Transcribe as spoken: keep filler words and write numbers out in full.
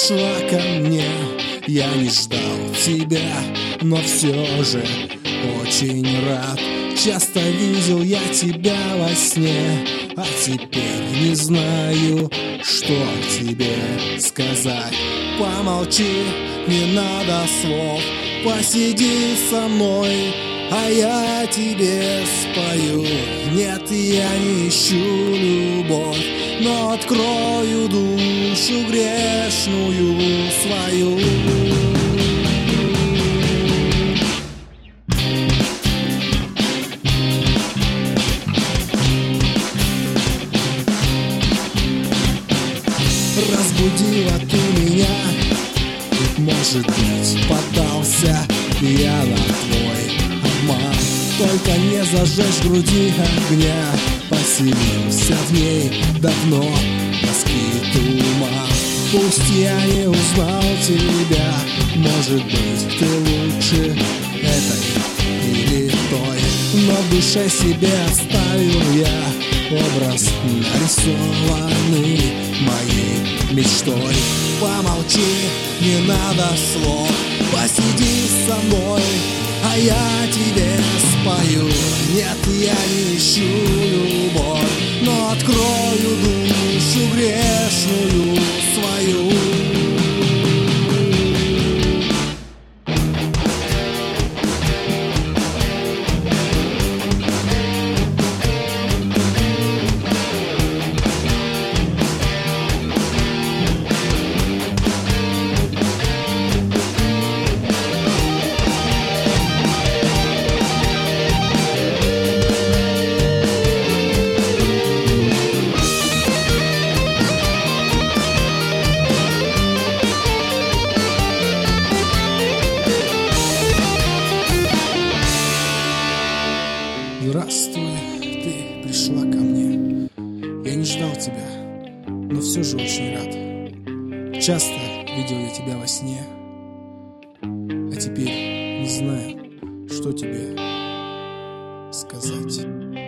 пришла ко мне. Я не ждал тебя, но все же очень рад. Часто видел я тебя во сне, а теперь не знаю, что тебе сказать. Помолчи, не надо слов, посиди со мной, а я тебе спою. Нет, я не ищу любовь, но открою душу грешную свою. Разбудила ты меня, ведь, может быть, поддался я на твой обман. Только не зажечь в груди огня, поселился в ней давно тоски туман. Пусть я не узнал тебя, может быть, ты лучше этой или той, но в душе себе оставил я образ, нарисованный моей мечтой. Помолчи, не надо слов, посиди со мной, а я тебе спою. Нет, я не ищу любовь, но открою душу грешную свою. Здравствуй, ты пришла ко мне. Я не ждал тебя, но все же очень рад. Часто видел я тебя во сне, а теперь не знаю, что тебе сказать.